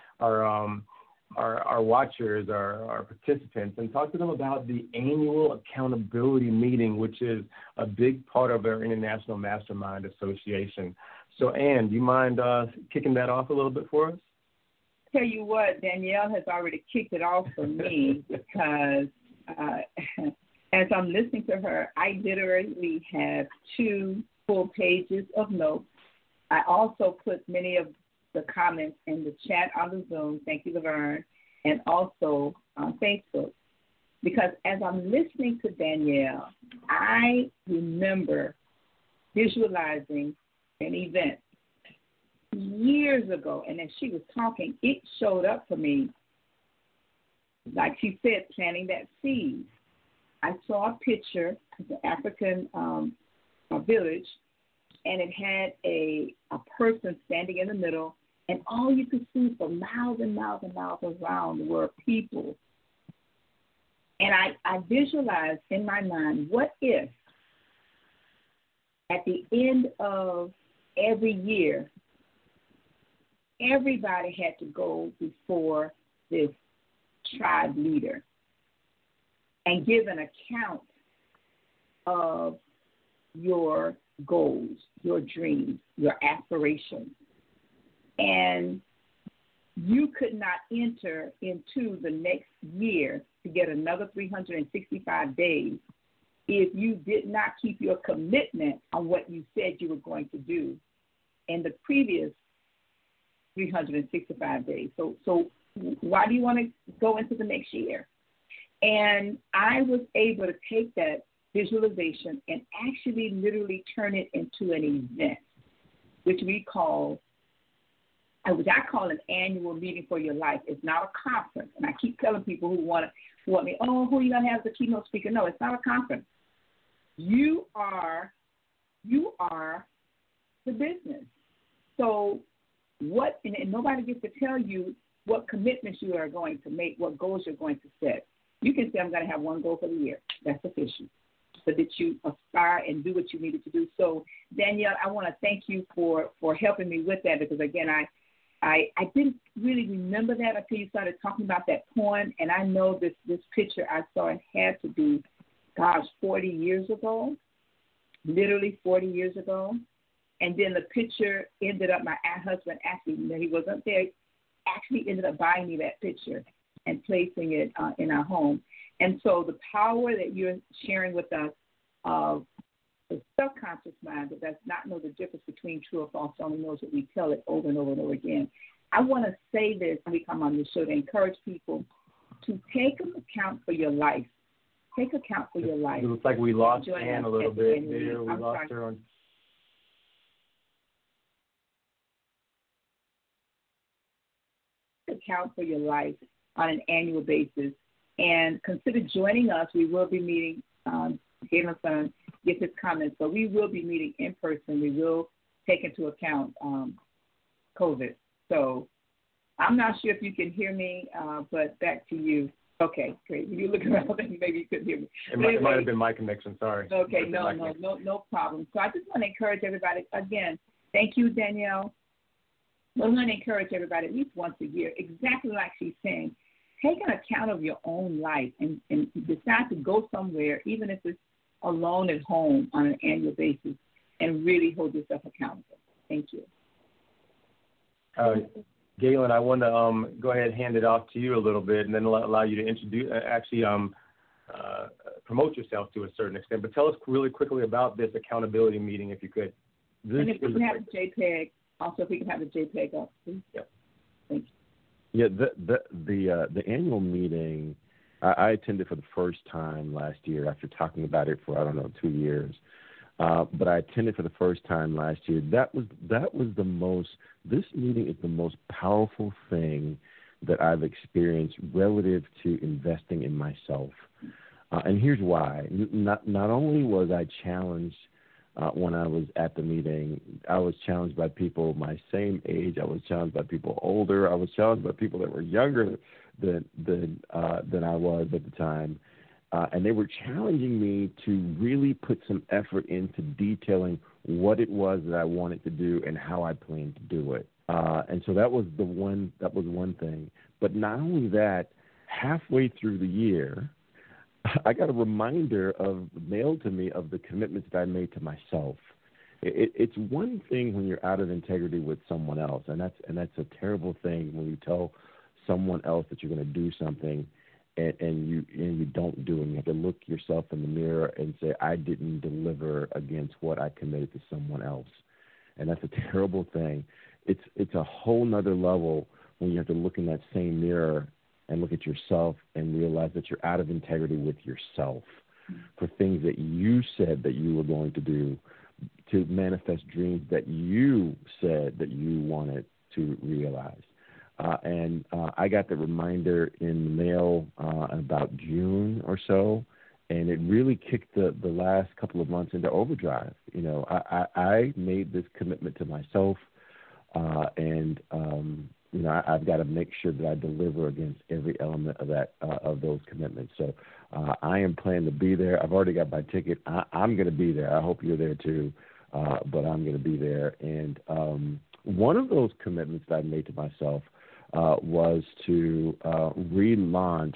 our watchers, our participants, and talk to them about the annual accountability meeting, which is a big part of our International Mastermind Association. So Ann, do you mind kicking that off a little bit for us? Tell you what, Danielle has already kicked it off for me because as I'm listening to her, I literally have 2 full pages of notes. I also put many of the comments in the chat on the Zoom, thank you, Laverne, and also on Facebook. Because as I'm listening to Danielle, I remember visualizing an event years ago, and as she was talking, it showed up for me, like she said, planting that seed. I saw a picture of the African village, and it had a person standing in the middle, and all you could see for miles and miles and miles around were people. And I visualized in my mind, what if at the end of every year, everybody had to go before this tribe leader and give an account of your goals, your dreams, your aspirations. And you could not enter into the next year to get another 365 days if you did not keep your commitment on what you said you were going to do in the previous 365 days. So why do you want to go into the next year? And I was able to take that visualization and actually literally turn it into an event, which I call an annual meeting for your life. It's not a conference. And I keep telling people who want me, oh, who are you going to have as a keynote speaker? No, it's not a conference. You are the business. So what, and nobody gets to tell you what commitments you are going to make, what goals you're going to set. You can say, I'm going to have one goal for the year. That's sufficient. But that you aspire and do what you needed to do. So, Danielle, I want to thank you for helping me with that, because, again, I didn't really remember that until you started talking about that poem. And I know this picture I saw, it had to be, 40 years ago, literally 40 years ago. And then the picture ended up, my husband actually, he wasn't there, actually ended up buying me that picture and placing it in our home. And so the power that you're sharing with us of the subconscious mind that does not know the difference between true or false, only knows that we tell it over and over and over again. I want to say this when we come on this show to encourage people to take account for your life. Take account for your life. It looks like we lost Ann a little bit there. We lost her on. Account for your life on an annual basis, and consider joining us. We will be meeting. Galen's son give his comments, but we will be meeting in person. We will take into account COVID. So I'm not sure if you can hear me, but back to you. Okay, great. You look around and maybe you couldn't hear me. It might have been my connection. Sorry. Okay, no problem. So I just want to encourage everybody again. Thank you, Danielle. I want to encourage everybody at least once a year, exactly like she's saying, take an account of your own life and decide to go somewhere, even if it's alone at home on an annual basis, and really hold yourself accountable. Thank you. Galen, I want to go ahead and hand it off to you a little bit, and then allow you to introduce, promote yourself to a certain extent. But tell us really quickly about this accountability meeting, if you could. And if we can have a JPEG, also if we can have a JPEG up, please. Yep. Thank Yeah, you. the annual meeting, I attended for the first time last year after talking about it for 2 years. But I attended for the first time last year. This meeting is the most powerful thing that I've experienced relative to investing in myself. And here's why. Not only was I challenged when I was at the meeting, I was challenged by people my same age. I was challenged by people older. I was challenged by people that were younger than I was at the time. And they were challenging me to really put some effort into detailing what it was that I wanted to do and how I planned to do it. And so that was one thing. But not only that, halfway through the year, I got a reminder mailed to me of the commitments that I made to myself. It's one thing when you're out of integrity with someone else, and that's a terrible thing when you tell someone else that you're going to do something and you don't do it. You have to look yourself in the mirror and say, I didn't deliver against what I committed to someone else. And that's a terrible thing. It's a whole nother level when you have to look in that same mirror and look at yourself and realize that you're out of integrity with yourself for things that you said that you were going to do, to manifest dreams that you said that you wanted to realize. And I got the reminder in the mail about June or so, and it really kicked the last couple of months into overdrive. You know, I made this commitment to myself, and you know, I've got to make sure that I deliver against every element of those commitments. So I am planning to be there. I've already got my ticket. I'm going to be there. I hope you're there too, but I'm going to be there. And one of those commitments that I made to myself was to relaunch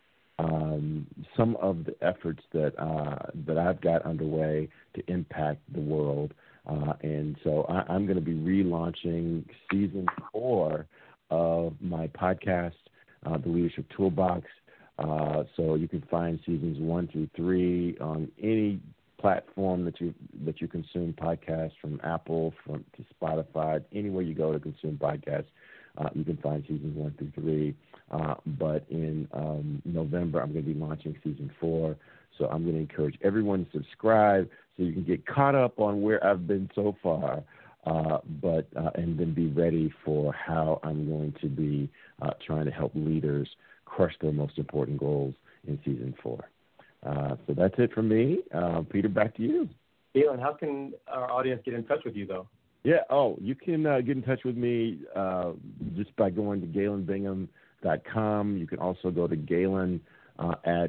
some of the efforts that I've got underway to impact the world. And so I'm going to be relaunching season 4 of my podcast, The Leadership Toolbox. So you can find seasons 1 through 3 on any platform that you consume podcasts, from Apple to Spotify. Anywhere you go to consume podcasts, you can find seasons 1 through 3. But in November, I'm going to be launching season 4. So I'm going to encourage everyone to subscribe so you can get caught up on where I've been so far, and then be ready for how I'm going to be trying to help leaders crush their most important goals in season 4. So that's it from me. Peter, back to you. Galen, how can our audience get in touch with you, though? Yeah, you can get in touch with me just by going to GalenBingham.com. You can also go to Galen at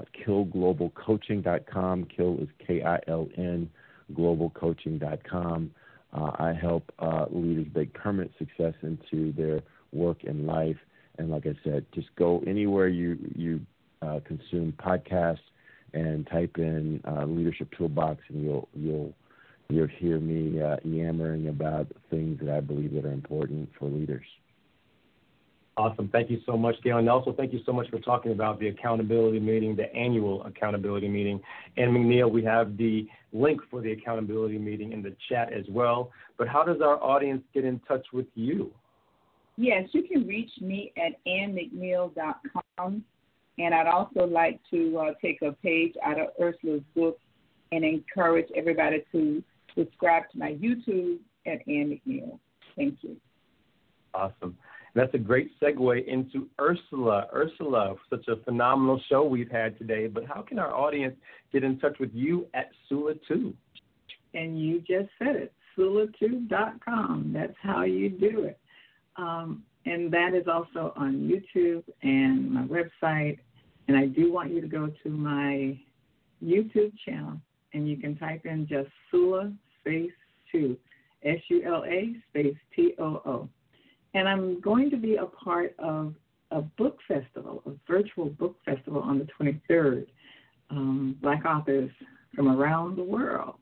KILGlobalCoaching.com. KIL is KILN, globalcoaching.com. I help leaders make permanent success into their work and life. And like I said, just go anywhere you consume podcasts and type in Leadership Toolbox, and you'll hear me yammering about things that I believe that are important for leaders. Awesome. Thank you so much, Galen. Also, thank you so much for talking about the accountability meeting, the annual accountability meeting. And McNeil, we have the link for the accountability meeting in the chat as well. But how does our audience get in touch with you? Yes, you can reach me at annmcneil.com. And I'd also like to take a page out of Ursula's book and encourage everybody to subscribe to my YouTube at Ann McNeil. Thank you. Awesome. That's a great segue into Ursula. Ursula, such a phenomenal show we've had today, but how can our audience get in touch with you at Sula2? And you just said it, Sula2.com. That's how you do it. And that is also on YouTube and my website. And I do want you to go to my YouTube channel, and you can type in just Sula space 2, SULA space TOO. And I'm going to be a part of a book festival, a virtual book festival on the 23rd, Black authors from around the world.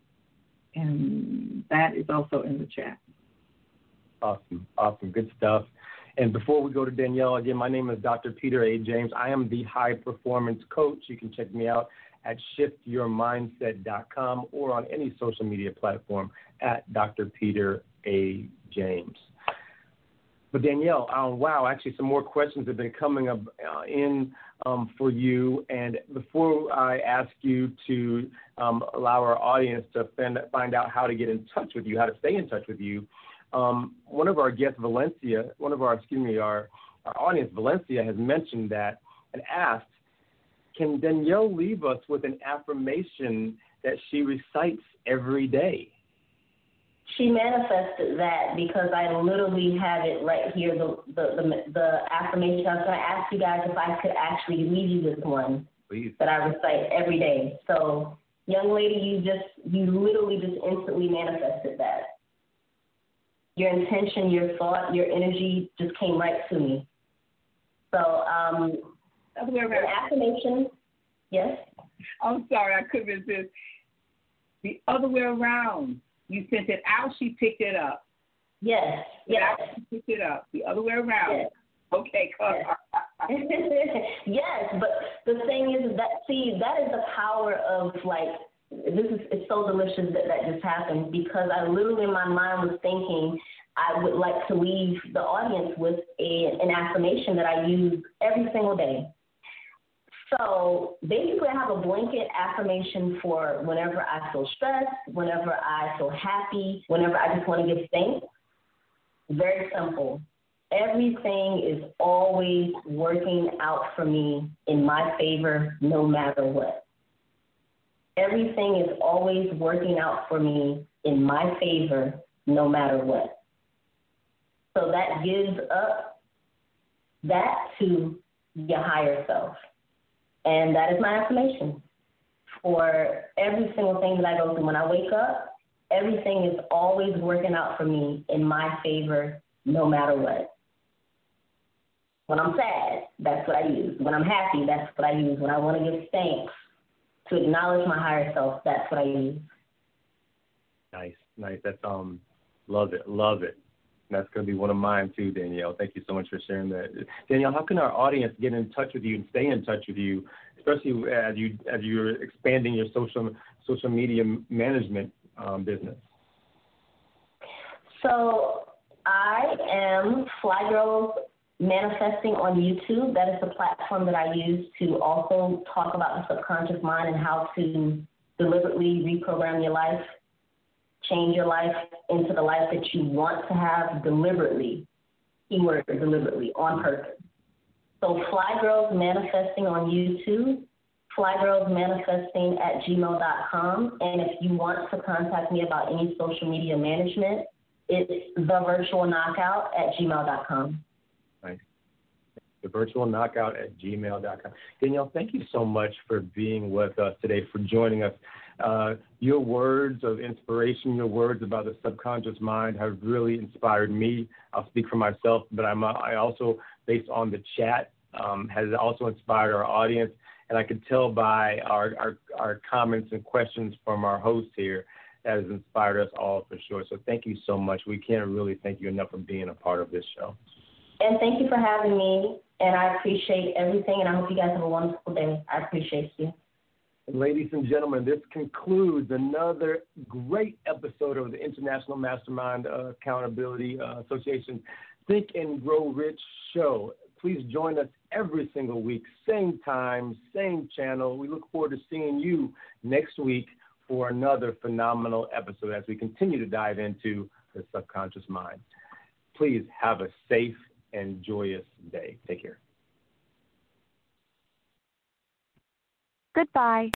And that is also in the chat. Awesome. Good stuff. And before we go to Danielle, again, my name is Dr. Peter A. James. I am the High Performance Coach. You can check me out at shiftyourmindset.com or on any social media platform at Dr. Peter A. James. But Danielle, wow, actually some more questions have been coming up in for you. And before I ask you to allow our audience to find out how to get in touch with you, how to stay in touch with you, one of our guests, Valencia, our audience, Valencia, has mentioned that and asked, can Danielle leave us with an affirmation that she recites every day? She manifested that because I literally have it right here, the affirmation. I was going to ask you guys if I could actually leave you with one. Please. That I recite every day. So, young lady, you literally just instantly manifested that. Your intention, your thought, your energy just came right to me. So, the affirmation, yes? I'm sorry, I couldn't resist. The other way around. You sent it out, she picked it up. Yes. She picked it up. The other way around. Yes. Okay, come on. Yes, but the thing is that is the power of, like, it's so delicious that just happened, because I literally in my mind was thinking I would like to leave the audience with an affirmation that I use every single day. So basically I have a blanket affirmation for whenever I feel stressed, whenever I feel happy, whenever I just want to give thanks. Very simple. Everything is always working out for me in my favor no matter what. Everything is always working out for me in my favor no matter what. So that gives up that to your higher self. And that is my affirmation for every single thing that I go through. When I wake up, everything is always working out for me in my favor no matter what. When I'm sad, that's what I use. When I'm happy, that's what I use. When I want to give thanks, to acknowledge my higher self, that's what I use. Nice. That's love it. And that's going to be one of mine too, Danielle. Thank you so much for sharing that. Danielle, how can our audience get in touch with you and stay in touch with you, especially as you're expanding your social media management business? So I am Fly Girls Manifesting on YouTube. That is the platform that I use to also talk about the subconscious mind and how to deliberately reprogram your life, change your life into the life that you want to have deliberately, keyword deliberately, on purpose. So Fly Girls Manifesting on YouTube, flygirlsmanifesting@gmail.com. And if you want to contact me about any social media management, it's thevirtualknockout@gmail.com. Nice. Thevirtualknockout@gmail.com. Danielle, thank you so much for being with us today, for joining us. Your words of inspiration, your words about the subconscious mind have really inspired me. I'll speak for myself, but I also, based on the chat, has also inspired our audience. And I could tell by our comments and questions from our hosts here, that has inspired us all for sure. So thank you so much. We can't really thank you enough for being a part of this show. And thank you for having me, and I appreciate everything, and I hope you guys have a wonderful day. I appreciate you. Ladies and gentlemen, this concludes another great episode of the International Mastermind Accountability Association Think and Grow Rich show. Please join us every single week, same time, same channel. We look forward to seeing you next week for another phenomenal episode as we continue to dive into the subconscious mind. Please have a safe and joyous day. Take care. Goodbye.